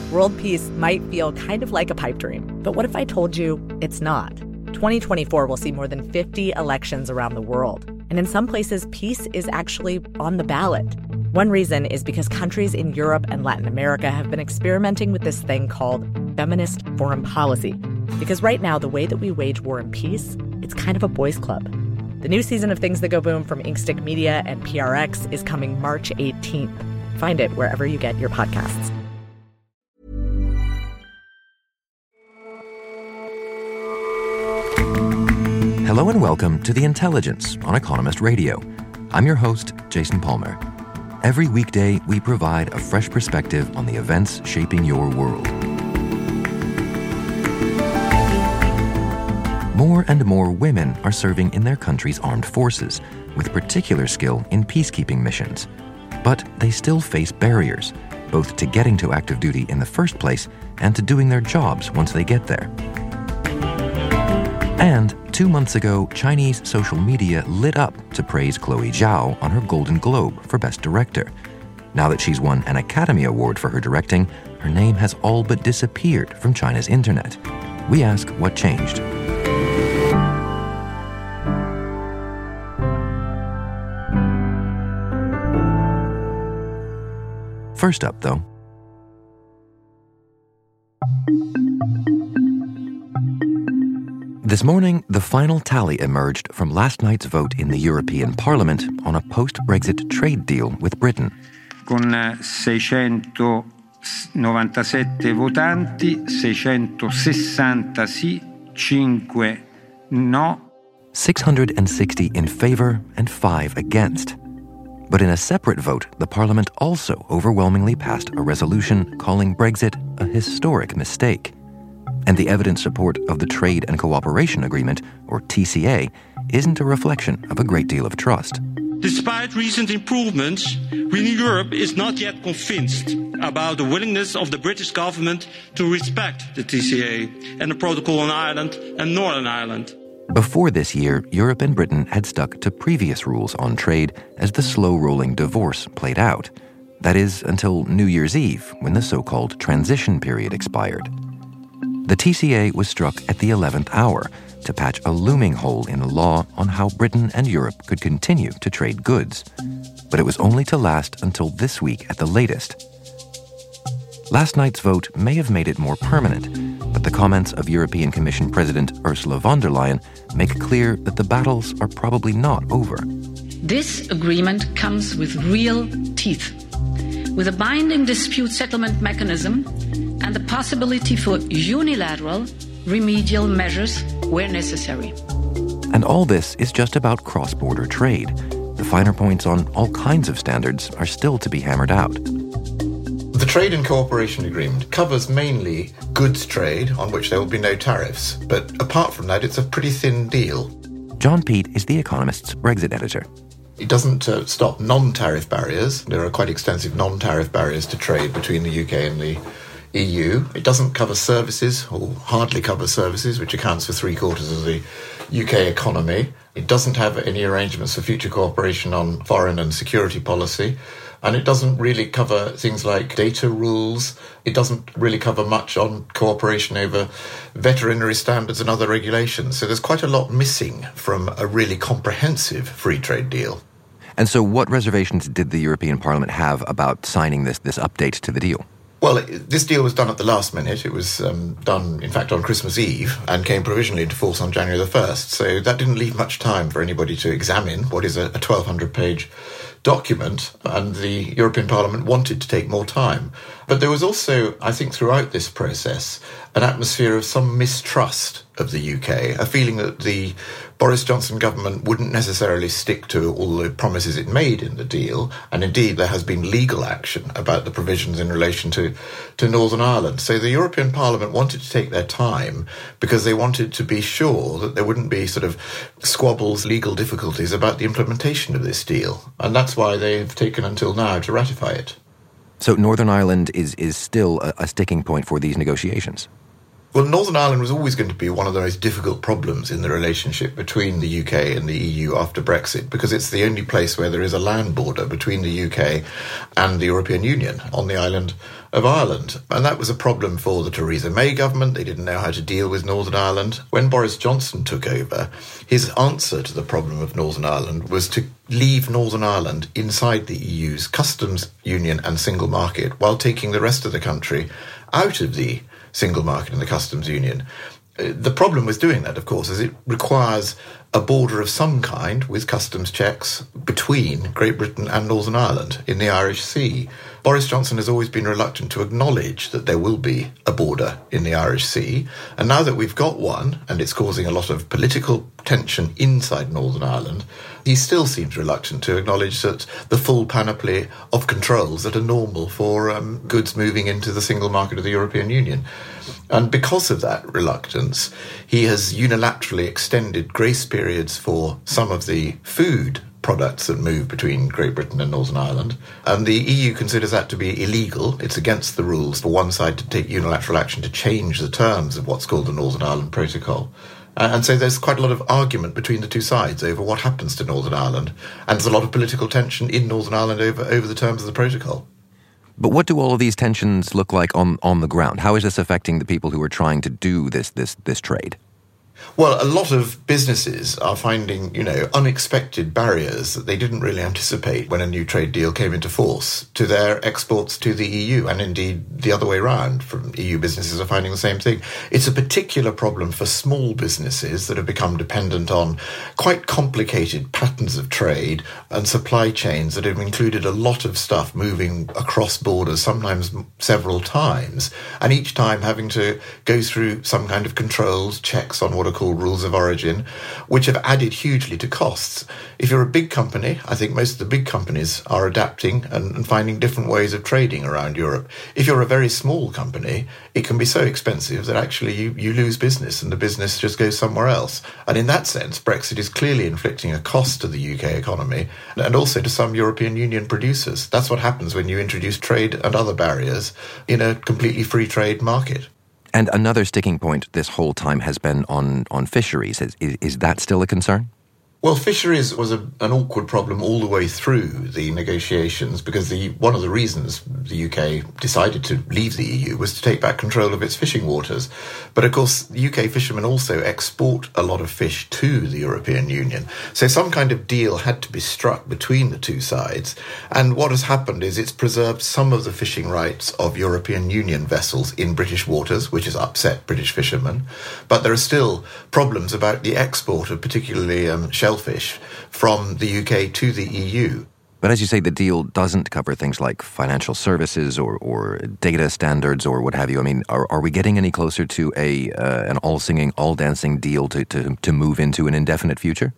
World peace might feel kind of like a pipe dream, but what if I told you it's not? 2024 will see more than 50 elections around the world, and in some places, peace is actually on the ballot. One reason is because countries in Europe and Latin America have been experimenting with this thing called feminist foreign policy. Because right now, the way that we wage war and peace, it's kind of a boys' club. The new season of Things That Go Boom from Inkstick Media and PRX is coming March 18th. Find it wherever you get your podcasts. Hello and welcome to The Intelligence on Economist Radio. I'm your host, Jason Palmer. Every weekday, we provide a fresh perspective on the events shaping your world. More and more women are serving in their country's armed forces, with particular skill in peacekeeping missions. But they still face barriers, both to getting to active duty in the first place and to doing their jobs once they get there. And 2 months ago, Chinese social media lit up to praise Chloe Zhao on her Golden Globe for Best Director. Now that she's won an Academy Award for her directing, her name has all but disappeared from China's internet. We ask what changed. First up, though. This morning, the final tally emerged from last night's vote in the European Parliament on a post-Brexit trade deal with Britain. Con 697 votanti, 660 sì, 5 no. 660 in favor and 5 against. But in a separate vote, the Parliament also overwhelmingly passed a resolution calling Brexit a historic mistake. And the evident support of the Trade and Cooperation Agreement, or TCA, isn't a reflection of a great deal of trust. Despite recent improvements, Renew Europe is not yet convinced about the willingness of the British government to respect the TCA and the Protocol on Ireland and Northern Ireland. Before this year, Europe and Britain had stuck to previous rules on trade as the slow-rolling divorce played out. That is, until New Year's Eve, when the so-called transition period expired. The TCA was struck at the 11th hour to patch a looming hole in the law on how Britain and Europe could continue to trade goods. But it was only to last until this week at the latest. Last night's vote may have made it more permanent, but the comments of European Commission President Ursula von der Leyen make clear that the battles are probably not over. This agreement comes with real teeth, with a binding dispute settlement mechanism and the possibility for unilateral remedial measures where necessary. And all this is just about cross-border trade. The finer points on all kinds of standards are still to be hammered out. The Trade and Cooperation Agreement covers mainly goods trade on which there will be no tariffs. But apart from that, it's a pretty thin deal. John Peet is The Economist's Brexit editor. It doesn't stop non-tariff barriers. There are quite extensive non-tariff barriers to trade between the UK and the EU. It doesn't cover services, or hardly cover services, which accounts for 3/4 of the UK economy. It doesn't have any arrangements for future cooperation on foreign and security policy. And it doesn't really cover things like data rules. It doesn't really cover much on cooperation over veterinary standards and other regulations. So there's quite a lot missing from a really comprehensive free trade deal. And so what reservations did the European Parliament have about signing this update to the deal? Well, this deal was done at the last minute. It was done, in fact, on Christmas Eve and came provisionally into force on January the 1st. So that didn't leave much time for anybody to examine what is a 1,200-page document, and the European Parliament wanted to take more time. But there was also, I think, throughout this process, an atmosphere of some mistrust of the UK, a feeling that the Boris Johnson government wouldn't necessarily stick to all the promises it made in the deal, and indeed there has been legal action about the provisions in relation to Northern Ireland. So the European Parliament wanted to take their time because they wanted to be sure that there wouldn't be sort of squabbles, legal difficulties about the implementation of this deal, and that's why they've taken until now to ratify it. So Northern Ireland is still a sticking point for these negotiations? Well, Northern Ireland was always going to be one of the most difficult problems in the relationship between the UK and the EU after Brexit, because it's the only place where there is a land border between the UK and the European Union on the island of Ireland. And that was a problem for the Theresa May government. They didn't know how to deal with Northern Ireland. When Boris Johnson took over, his answer to the problem of Northern Ireland was to leave Northern Ireland inside the EU's customs union and single market while taking the rest of the country out of the single market and the customs union. The problem with doing that, of course, is it requires a border of some kind with customs checks between Great Britain and Northern Ireland in the Irish Sea. Boris Johnson has always been reluctant to acknowledge that there will be a border in the Irish Sea. And now that we've got one, and it's causing a lot of political tension inside Northern Ireland, he still seems reluctant to acknowledge that the full panoply of controls that are normal for goods moving into the single market of the European Union. And because of that reluctance, he has unilaterally extended grace periods for some of the food products that move between Great Britain and Northern Ireland. And the EU considers that to be illegal. It's against the rules for one side to take unilateral action to change the terms of what's called the Northern Ireland Protocol. And so there's quite a lot of argument between the two sides over what happens to Northern Ireland. And there's a lot of political tension in Northern Ireland over the terms of the protocol. But what do all of these tensions look like on the ground? How is this affecting the people who are trying to do this trade? Well, a lot of businesses are finding, unexpected barriers that they didn't really anticipate when a new trade deal came into force to their exports to the EU, and indeed the other way around. From EU businesses are finding the same thing. It's a particular problem for small businesses that have become dependent on quite complicated patterns of trade and supply chains that have included a lot of stuff moving across borders, sometimes several times, and each time having to go through some kind of controls, checks on what are called rules of origin, which have added hugely to costs. If you're a big company, I think most of the big companies are adapting and finding different ways of trading around Europe. If you're a very small company, it can be so expensive that actually you lose business and the business just goes somewhere else. And in that sense, Brexit is clearly inflicting a cost to the UK economy and also to some European Union producers. That's what happens when you introduce trade and other barriers in a completely free trade market. And another sticking point this whole time has been on fisheries. Is that still a concern? Well, fisheries was an awkward problem all the way through the negotiations because one of the reasons the UK decided to leave the EU was to take back control of its fishing waters. But of course, UK fishermen also export a lot of fish to the European Union. So some kind of deal had to be struck between the two sides. And what has happened is it's preserved some of the fishing rights of European Union vessels in British waters, which has upset British fishermen. But there are still problems about the export of particularly shellfish from the UK to the EU. But as you say, the deal doesn't cover things like financial services or data standards or what have you. I mean, are we getting any closer to an all-singing, all-dancing deal to move into an indefinite future?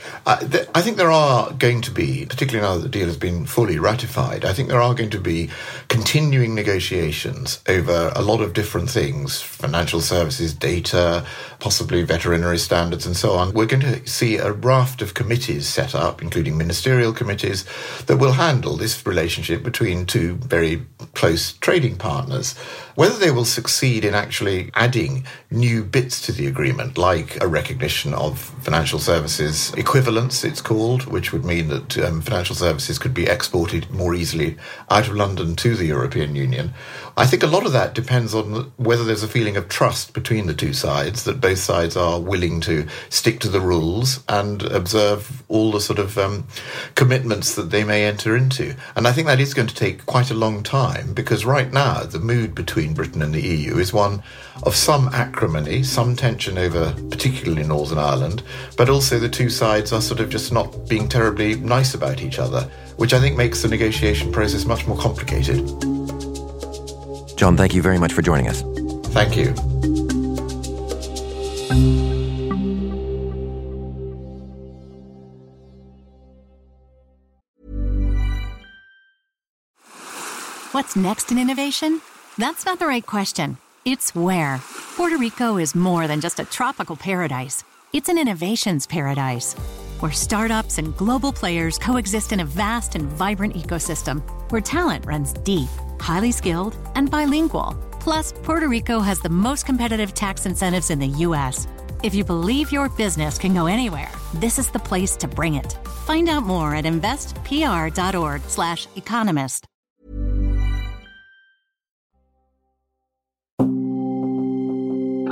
I think there are going to be, particularly now that the deal has been fully ratified, I think there are going to be continuing negotiations over a lot of different things, financial services, data, possibly veterinary standards and so on. We're going to see a raft of committees set up, including ministerial committees, that will handle this relationship between two very close trading partners. Whether they will succeed in actually adding new bits to the agreement, like a recognition of financial services equivalence, it's called, which would mean that financial services could be exported more easily out of London to the European Union. I think a lot of that depends on whether there's a feeling of trust between the two sides, that both sides are willing to stick to the rules and observe all the sort of commitments that they may enter into. And I think that is going to take quite a long time, because right now the mood between Britain and the EU is one of some acrimony, some tension over particularly Northern Ireland, but also the two sides are sort of just not being terribly nice about each other, which I think makes the negotiation process much more complicated. John, thank you very much for joining us. Thank you. What's next in innovation? That's not the right question. It's where. Puerto Rico is more than just a tropical paradise. It's an innovations paradise, where startups and global players coexist in a vast and vibrant ecosystem, where talent runs deep, highly skilled, and bilingual. Plus, Puerto Rico has the most competitive tax incentives in the U.S. If you believe your business can go anywhere, this is the place to bring it. Find out more at investpr.org/economist.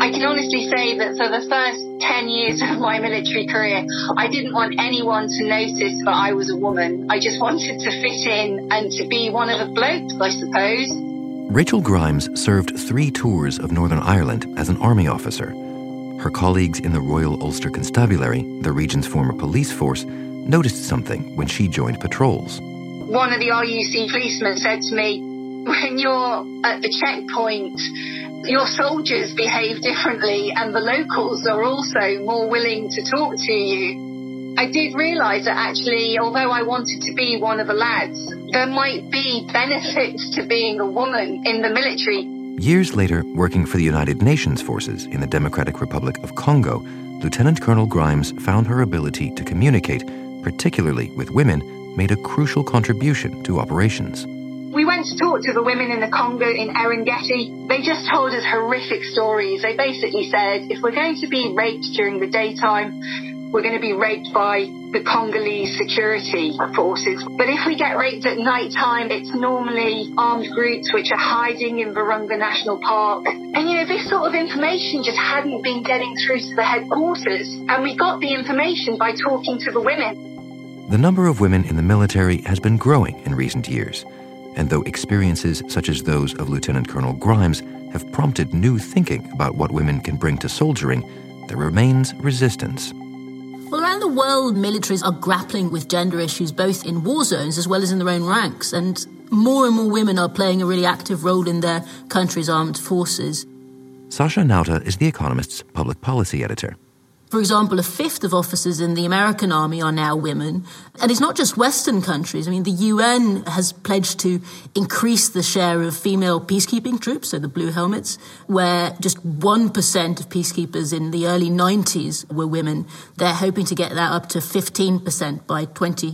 I can honestly say that for the first 10 years of my military career, I didn't want anyone to notice that I was a woman. I just wanted to fit in and to be one of the blokes, I suppose. Rachel Grimes served 3 tours of Northern Ireland as an army officer. Her colleagues in the Royal Ulster Constabulary, the region's former police force, noticed something when she joined patrols. One of the RUC policemen said to me, when you're at the checkpoint, your soldiers behave differently and the locals are also more willing to talk to you. I did realise that actually, although I wanted to be one of the lads, there might be benefits to being a woman in the military. Years later, working for the United Nations forces in the Democratic Republic of Congo, Lieutenant Colonel Grimes found her ability to communicate, particularly with women, made a crucial contribution to operations. We went to talk to the women in the Congo in Erengeti. They just told us horrific stories. They basically said, if we're going to be raped during the daytime, we're going to be raped by the Congolese security forces. But if we get raped at night time, it's normally armed groups which are hiding in Virunga National Park. And, this sort of information just hadn't been getting through to the headquarters. And we got the information by talking to the women. The number of women in the military has been growing in recent years. And though experiences such as those of Lieutenant Colonel Grimes have prompted new thinking about what women can bring to soldiering, there remains resistance. Well, around the world, militaries are grappling with gender issues both in war zones as well as in their own ranks, and more women are playing a really active role in their country's armed forces. Sasha Nauta is The Economist's public policy editor. For example, a fifth of officers in the American Army are now women. And it's not just Western countries. I mean, the UN has pledged to increase the share of female peacekeeping troops, so the Blue Helmets, where just 1% of peacekeepers in the early 90s were women. They're hoping to get that up to 15% by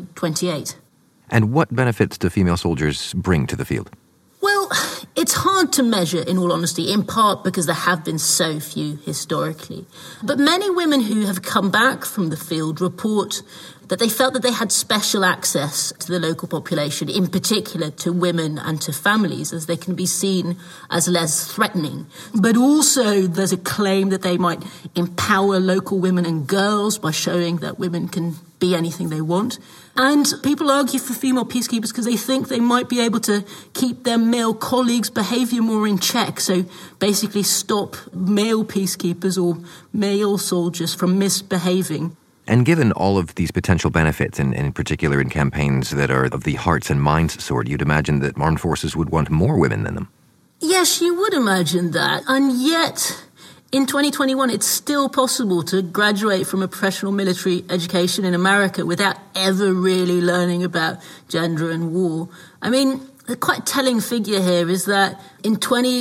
2028. And what benefits do female soldiers bring to the field? Well, it's hard to measure, in all honesty, in part because there have been so few historically. But many women who have come back from the field report that they felt that they had special access to the local population, in particular to women and to families, as they can be seen as less threatening. But also there's a claim that they might empower local women and girls by showing that women can be anything they want. And people argue for female peacekeepers because they think they might be able to keep their male colleagues' behaviour more in check. So basically stop male peacekeepers or male soldiers from misbehaving. And given all of these potential benefits, and in particular in campaigns that are of the hearts and minds sort, you'd imagine that armed forces would want more women than them. Yes, you would imagine that. And yet, in 2021, it's still possible to graduate from a professional military education in America without ever really learning about gender and war. I mean, a quite telling figure here is that in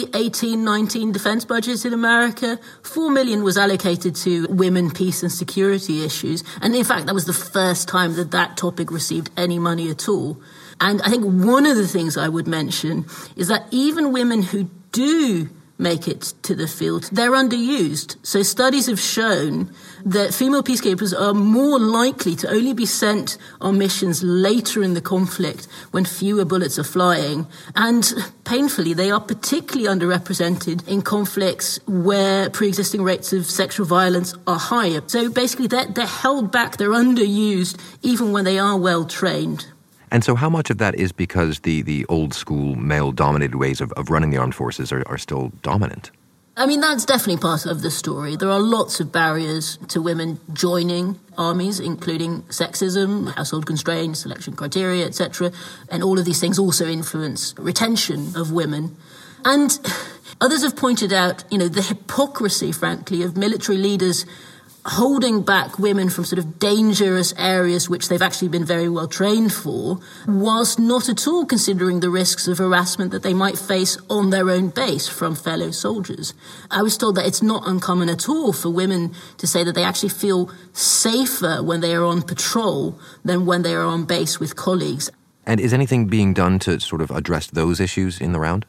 2018-19 defense budgets in America, $4 million was allocated to women, peace and security issues. And in fact, that was the first time that that topic received any money at all. And I think one of the things I would mention is that even women who do make it to the field, they're underused. So studies have shown that female peacekeepers are more likely to only be sent on missions later in the conflict when fewer bullets are flying. And painfully, they are particularly underrepresented in conflicts where pre-existing rates of sexual violence are higher. So basically, they're held back, they're underused, even when they are well trained. And so how much of that is because the old school male-dominated ways of running the armed forces are still dominant? I mean, that's definitely part of the story. There are lots of barriers to women joining armies, including sexism, household constraints, selection criteria, etc. And all of these things also influence retention of women. And others have pointed out, the hypocrisy, frankly, of military leaders holding back women from sort of dangerous areas which they've actually been very well trained for, whilst not at all considering the risks of harassment that they might face on their own base from fellow soldiers. I was told that it's not uncommon at all for women to say that they actually feel safer when they are on patrol than when they are on base with colleagues. And is anything being done to sort of address those issues in the round?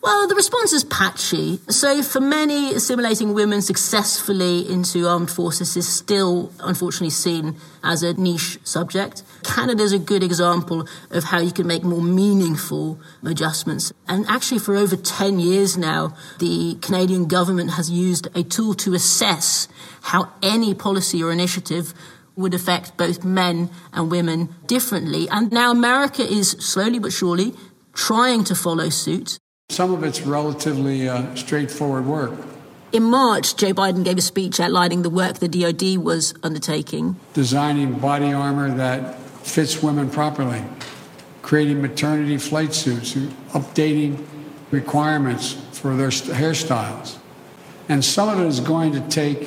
Well, the response is patchy. So for many, assimilating women successfully into armed forces is still, unfortunately, seen as a niche subject. Canada is a good example of how you can make more meaningful adjustments. And actually, for over 10 years now, the Canadian government has used a tool to assess how any policy or initiative would affect both men and women differently. And now America is slowly but surely trying to follow suit. Some of it's relatively straightforward work. In March, Joe Biden gave a speech outlining the work the DoD was undertaking. Designing body armor that fits women properly, creating maternity flight suits, updating requirements for their hairstyles. And some of it is going to take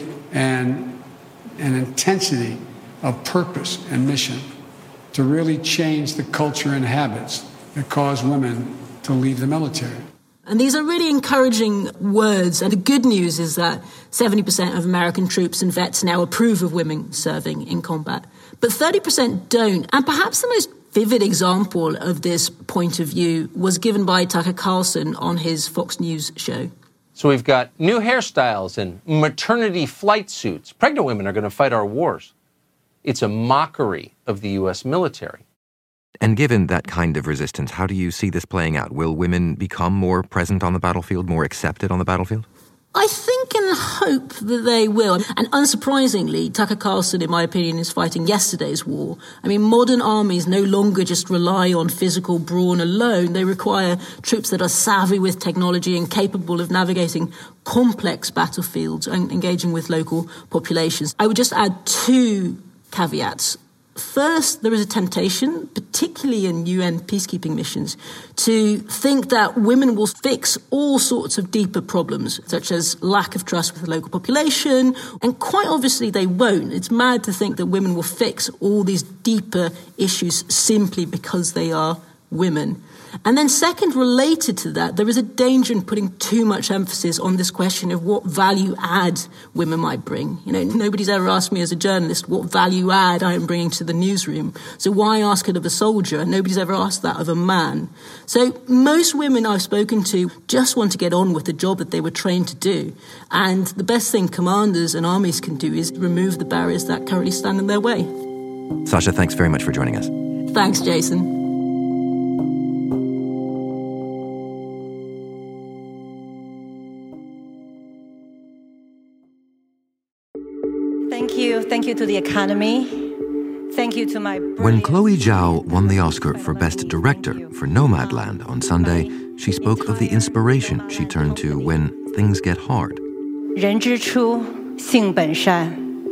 an intensity of purpose and mission to really change the culture and habits that cause women to leave the military. And these are really encouraging words. And the good news is that 70% of American troops and vets now approve of women serving in combat. But 30% don't. And perhaps the most vivid example of this point of view was given by Tucker Carlson on his Fox News show. So we've got new hairstyles and maternity flight suits. Pregnant women are going to fight our wars. It's a mockery of the U.S. military. And given that kind of resistance, how do you see this playing out? Will women become more present on the battlefield, more accepted on the battlefield? I think and hope that they will. And unsurprisingly, Tucker Carlson, in my opinion, is fighting yesterday's war. I mean, modern armies no longer just rely on physical brawn alone. They require troops that are savvy with technology and capable of navigating complex battlefields and engaging with local populations. I would just add two caveats. First, there is a temptation, particularly in UN peacekeeping missions, to think that women will fix all sorts of deeper problems, such as lack of trust with the local population, and quite obviously they won't. It's mad to think that women will fix all these deeper issues simply because they are women. And then second, related to that, there is a danger in putting too much emphasis on this question of what value add women might bring. You know, nobody's ever asked me as a journalist what value add I am bringing to the newsroom. So why ask it of a soldier? Nobody's ever asked that of a man. So most women I've spoken to just want to get on with the job that they were trained to do. And the best thing commanders and armies can do is remove the barriers that currently stand in their way. Sasha, thanks very much for joining us. Thanks, Jason. Thank you to the Academy. Thank you to my... When Chloe Zhao won the Oscar for Best Director for Nomadland on Sunday, she spoke of the inspiration she turned to when things get hard. 人之初，性本善.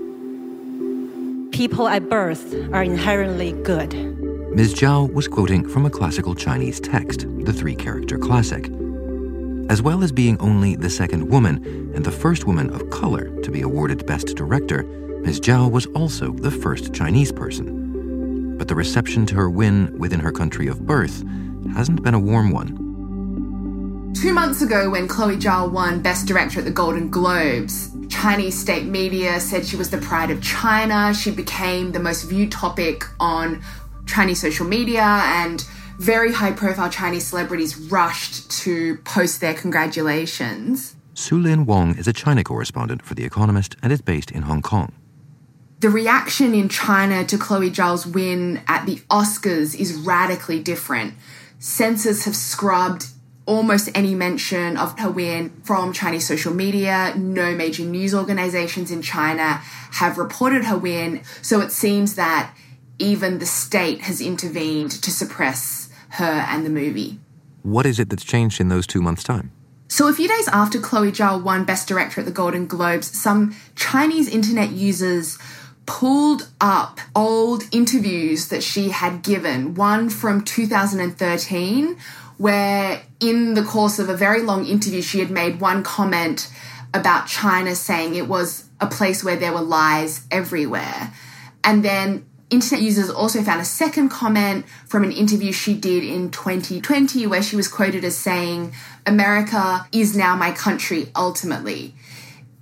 People at birth are inherently good. Ms. Zhao was quoting from a classical Chinese text, the three-character classic. As well as being only the second woman and the first woman of color to be awarded Best Director, Ms. Zhao was also the first Chinese person. But the reception to her win within her country of birth hasn't been a warm one. 2 months ago, when Chloe Zhao won Best Director at the Golden Globes, Chinese state media said she was the pride of China. She became the most viewed topic on Chinese social media, and very high-profile Chinese celebrities rushed to post their congratulations. Su-Lin Wong is a China correspondent for The Economist and is based in Hong Kong. The reaction in China to Chloe Zhao's win at the Oscars is radically different. Censors have scrubbed almost any mention of her win from Chinese social media. No major news organizations in China have reported her win. So it seems that even the state has intervened to suppress her and the movie. What is it that's changed in those 2 months' time? So a few days after Chloe Zhao won Best Director at the Golden Globes, some Chinese internet users pulled up old interviews that she had given, one from 2013, where in the course of a very long interview, she had made one comment about China, saying it was a place where there were lies everywhere. And then internet users also found a second comment from an interview she did in 2020, where she was quoted as saying, "America is now my country, ultimately."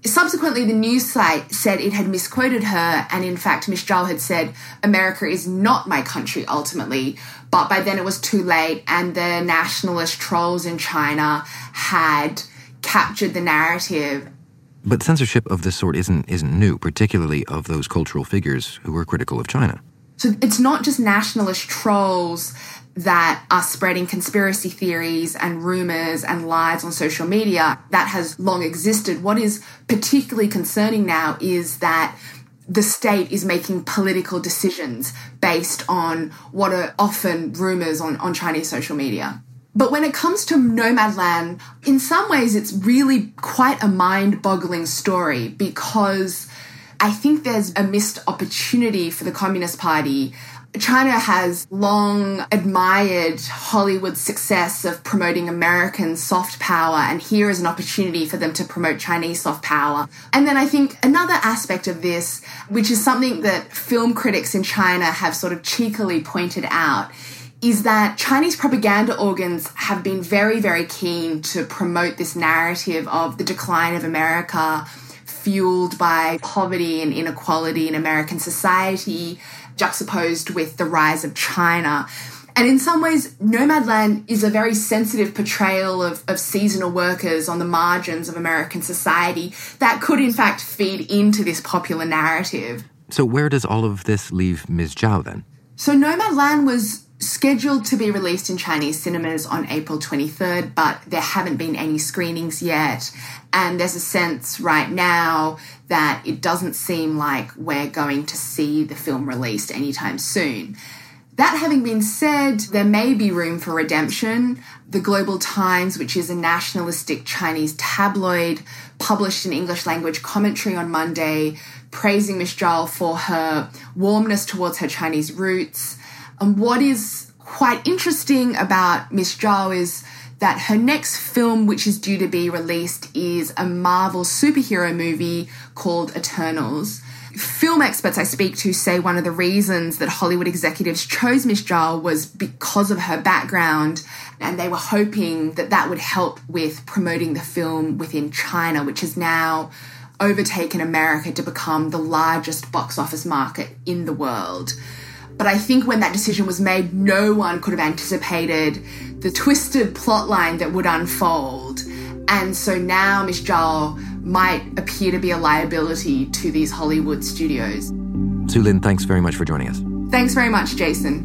Subsequently, the news site said it had misquoted her, and in fact, Miss Zhao had said, "America is not my country," ultimately. But by then it was too late, and the nationalist trolls in China had captured the narrative. But censorship of this sort isn't new, particularly of those cultural figures who were critical of China. So it's not just nationalist trolls that are spreading conspiracy theories and rumours and lies on social media. That has long existed. What is particularly concerning now is that the state is making political decisions based on what are often rumours on Chinese social media. But when it comes to Nomadland, in some ways it's really quite a mind-boggling story, because I think there's a missed opportunity for the Communist Party. China has long admired Hollywood's success of promoting American soft power, and here is an opportunity for them to promote Chinese soft power. And then I think another aspect of this, which is something that film critics in China have sort of cheekily pointed out, is that Chinese propaganda organs have been very, very keen to promote this narrative of the decline of America, fueled by poverty and inequality in American society, juxtaposed with the rise of China. And in some ways, Nomadland is a very sensitive portrayal of seasonal workers on the margins of American society that could, in fact, feed into this popular narrative. So where does all of this leave Ms. Zhao, then? So Nomadland was scheduled to be released in Chinese cinemas on April 23rd, but there haven't been any screenings yet. And there's a sense right now that it doesn't seem like we're going to see the film released anytime soon. That having been said, there may be room for redemption. The Global Times, which is a nationalistic Chinese tabloid, published an English language commentary on Monday praising Ms. Zhao for her warmness towards her Chinese roots. And what is quite interesting about Ms. Zhao is that her next film, which is due to be released, is a Marvel superhero movie called Eternals. Film experts I speak to say one of the reasons that Hollywood executives chose Ms. Zhao was because of her background, and they were hoping that that would help with promoting the film within China, which has now overtaken America to become the largest box office market in the world. But I think when that decision was made, no one could have anticipated the twisted plotline that would unfold. And so now Ms. Zhao might appear to be a liability to these Hollywood studios. Sue Lin, thanks very much for joining us. Thanks very much, Jason.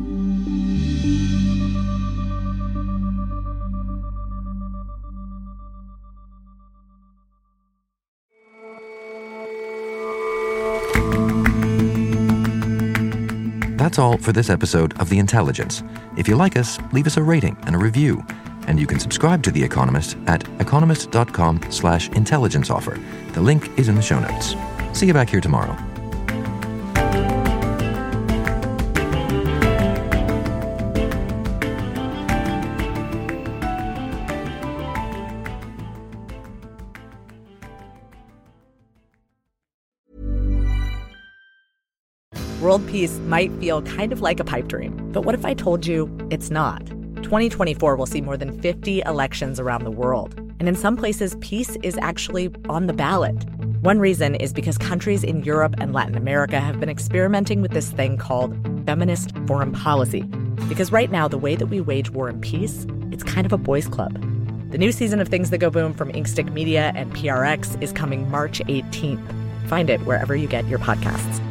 That's all for this episode of The Intelligence. If you like us, leave us a rating and a review. And you can subscribe to The Economist at economist.com/intelligence offer. The link is in the show notes. See you back here tomorrow. World peace might feel kind of like a pipe dream, but what if I told you it's not? 2024 will see more than 50 elections around the world, and in some places, peace is actually on the ballot. One reason is because countries in Europe and Latin America have been experimenting with this thing called feminist foreign policy. Because right now, the way that we wage war and peace, it's kind of a boys' club. The new season of Things That Go Boom from Inkstick Media and PRX is coming March 18th. Find it wherever you get your podcasts.